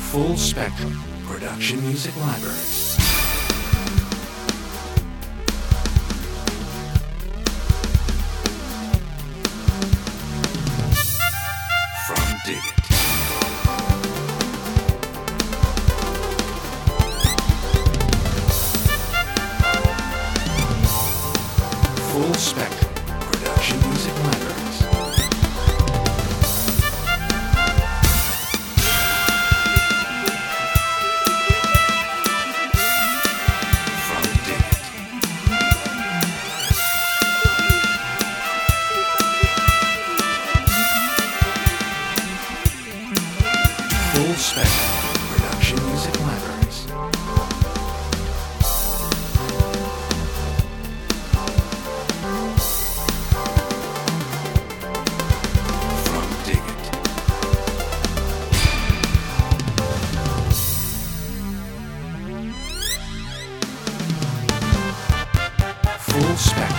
Full Spectrum Production Music Libraries. From Dig It. Full Spectrum Production Music Libraries. Full Spectrum Production Music Libraries. From Dig It. Full Spectrum